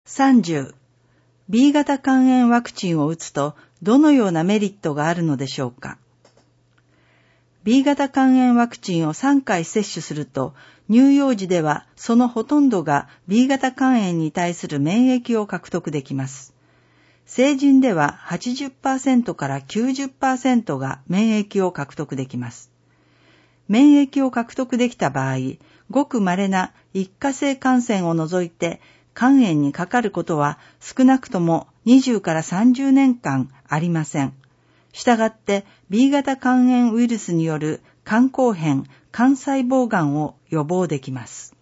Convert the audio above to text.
30. B 型肝炎ワクチンを打つとどのようなメリットがあるのでしょうか。B 型肝炎ワクチンを3回接種すると、乳幼児ではそのほとんどが B 型肝炎に対する免疫を獲得できます。成人では 80% から 90% が免疫を獲得できます。免疫を獲得できた場合、ごく稀な一過性感染を除いて肝炎にかかることは少なくとも20から30年間ありません。したがって B 型肝炎ウイルスによる肝硬変、肝細胞がんを予防できます。